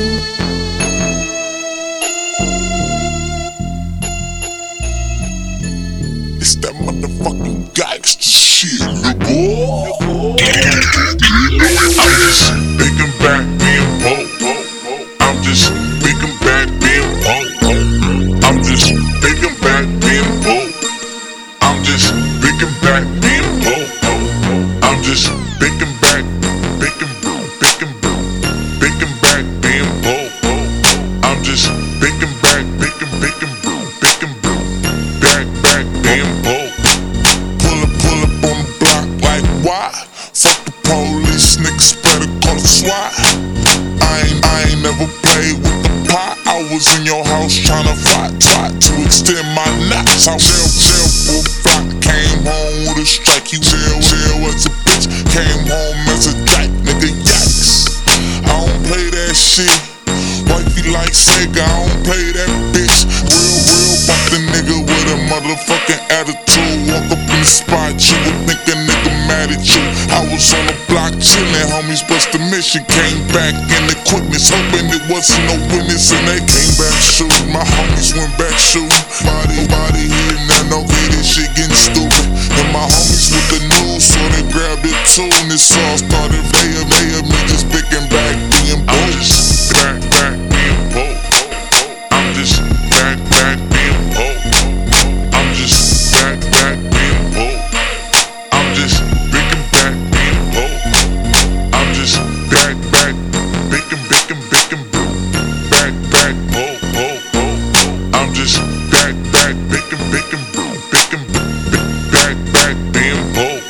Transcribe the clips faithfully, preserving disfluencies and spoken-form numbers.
It's that motherfucking gangsta shit, nigga. I'm just thinking back being broke. I'm just thinking back being broke. I'm just thinking back being broke. I'm just thinking back being broke. I'm just thinking back, thinking broke, thinking broke, thinking back being broke. I'm just thinking back, thinking, thinking broke, thinking broke, back, back being broke. Pull up, pull up on the block like why? Fuck the police, niggas better call the SWAT. I ain't, I ain't never played with the pot. I was in your house tryna fight, try to extend my knots. I jail, jail for a block, came home with a strike. He jail, jail as a bitch, came home as a dyke, nigga, yikes. I don't play that shit. Wifey like Sega, I don't play that bitch. Real, real fuck the nigga with a motherfucking attitude. Walk up in the spot, you would think a nigga mad at you. I was on the block chillin', homies bust the mission. Came back in the quickness, hoping it wasn't no witness. And they came back shooting, my homies went back shooting. Body, body here, now no okay, this shit getting stupid. And my homies with the news, so they grabbed it too. And this all started layer, layer, me just picking back, being bold. Back, back, being bold. I'm just back, back, being bold. I'm just back, back, being bold. I'm just thinking back, being bold. I'm just back, back, thinking, thinking, thinking, bold. Back, back, bold, bold, bold. I'm just back, back, thinking, thinking, bold. Thinking, back, back, being bold.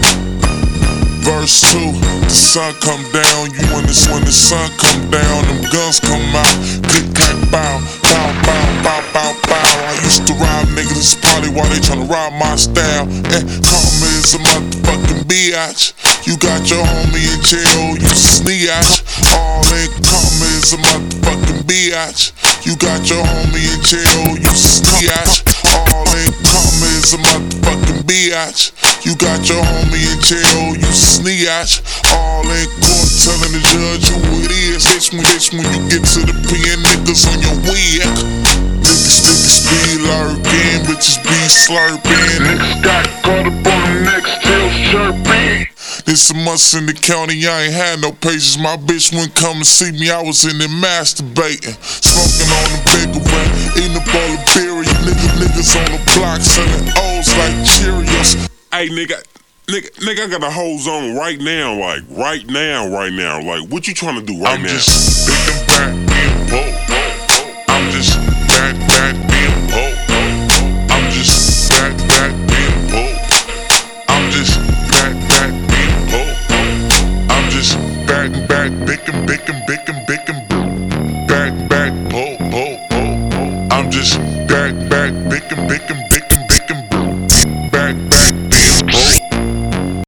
Verse two, the sun come down, you when it's when the sun come down, them guns come out, click, clack, bow, bow, bow, bow, bow, bow. I used to rob niggas party while they tryna rob my style, and karma is a motherfucking biatch. You got your homie in jail, you sneatch. All in karma is a motherfucking biatch. You got your homie in jail, you sneatch. All in karma is a motherfucking biatch. You got your homie in jail, you sneatch. All in court telling the judge who it is. Bitch, when, bitch, when you get to the pen, niggas on your wig. Niggas, niggas be lurking, bitches be slurping. Niggas got caught up on them necks, tails chirping. There's some months in the county, I ain't had no patience. My bitch wouldn't come and see me, I was in there masturbating. Smoking on the bigger rap, eating up all the berry. Niggas, niggas on the block selling O's like Cheerios. Hey, nigga, nigga, nigga, I got a hose on right now, like, right now, right now. Like, what you trying to do right I'm now? I'm just thinking back, being bold. I'm just back, back, being bold. I'm just back, back, being bold. I'm just back, back, being bold. I'm just back, back, bickin', bickin', bickin', bickin', bold. Back, back, bold, bold, bold. I'm just back, back, bickin', bickin'.